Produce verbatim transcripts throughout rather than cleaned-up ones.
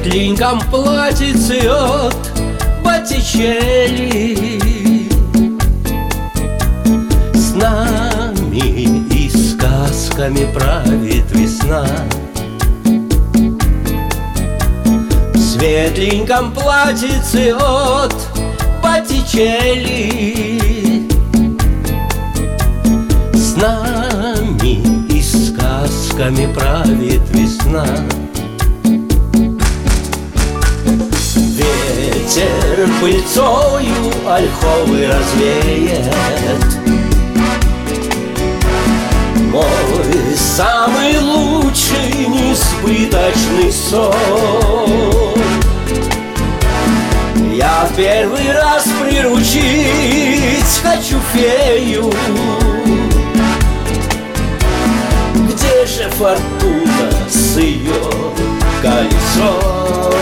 светленьком платьице от Боттичелли. С нами и сказками правит весна. В светленьком платьице от Боттичелли. С нами и сказками правит весна. Ветер пыльцою ольховый развеет мой самый лучший несбыточный сон. Я первый раз приручить хочу фею. Где же фортуна с ее колесом?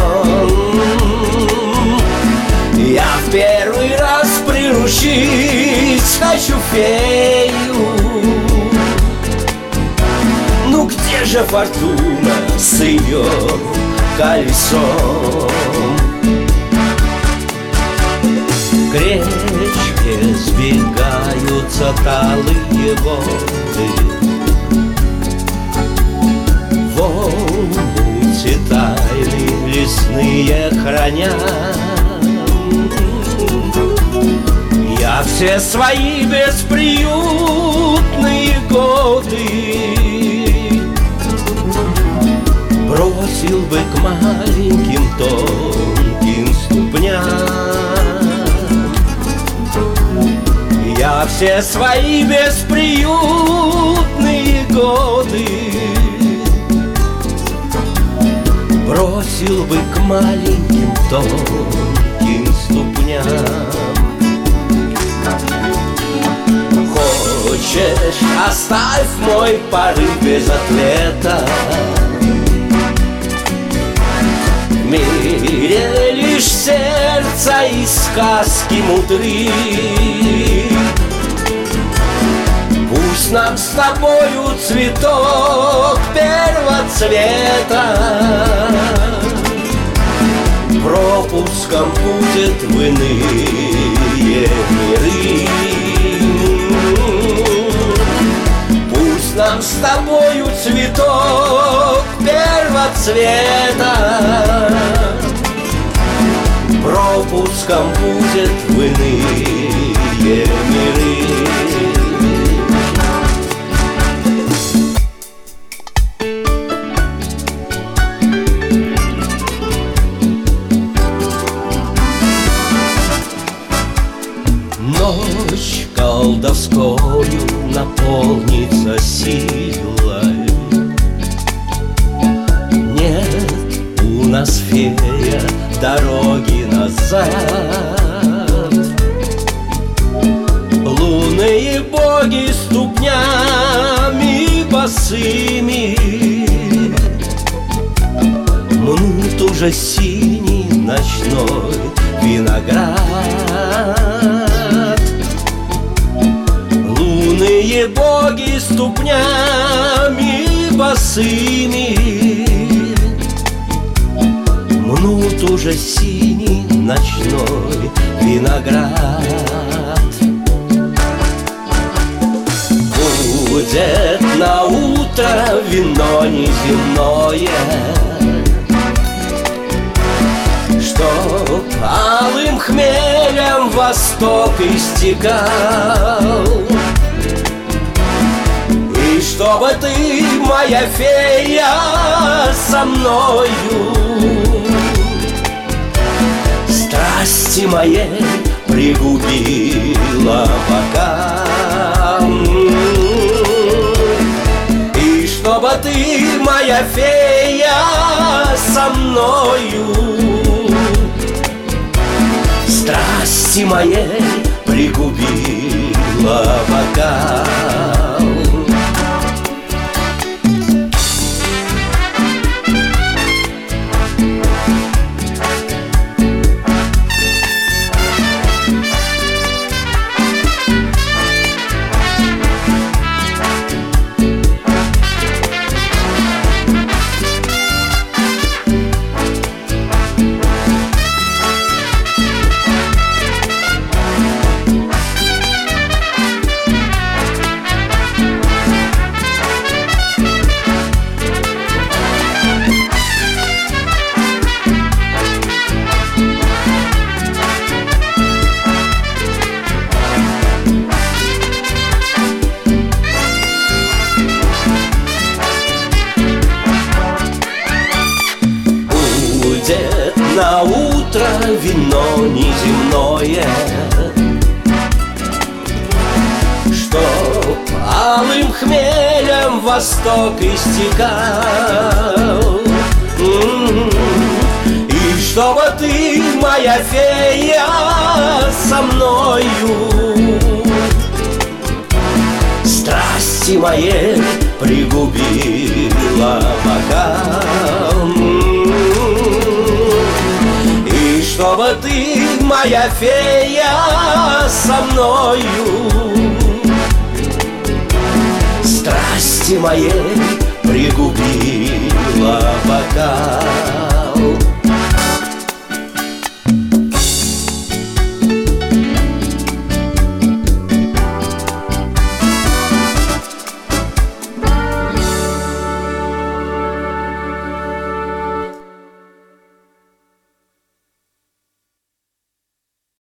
Я в первый раз приручить хочу фею. Ну где же фортуна с ее колесом? К речке сбегаются талые воды, в омуте тайны лесные хранят. Я все свои бесприютные годы бросил бы к маленьким тонким ступням. Я все свои бесприютные годы бросил бы к маленьким тонким ступням. Хочешь, оставь мой порыв без ответа. В мире лишь сердце и сказки мудры. Пусть нам с тобою цветок первоцвета пропуском будет в иные миры. Пусть нам с тобою цветок первоцвета пропуском будет в иные миры. Ночь колдовскою наполнится силой. Нет у нас, фея, дороги назад. Лунные боги ступнями босыми мнут уже синий ночной виноград. Лунные боги ступнями босыми мнут уже синий ночной виноград. Будет на утро вино неземное, чтоб алым хмелем восток истекал. И чтобы ты, моя фея, со мною страсти моей пригубила бокал. И чтобы ты, моя фея, со мною страсти моей пригубила бокал. вино неземное, чтоб алым хмелем восток истекал. И чтобы ты, моя фея, со мною страсти моей пригубила бокал. И чтобы ты, моя фея, со мною страсти моей пригубила бокал.